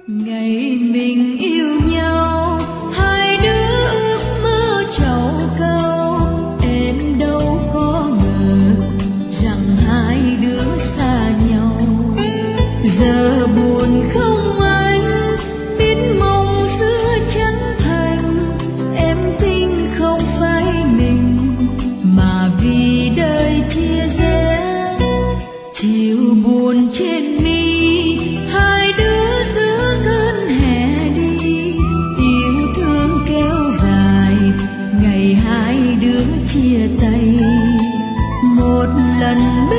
Ngày mình yêu nhau, hai đứa ước mơ trầu câu, em đâu có ngờ rằng hai đứa xa nhau. Giờ buồn không anh, biết mong giữa chân thành, em tin không phải mình mà vì đời chia rẽ. Chiều buồn trên mi, hai đứa giữa cơn hè đi, yêu thương kéo dài ngày hai đứa chia tay. Một lần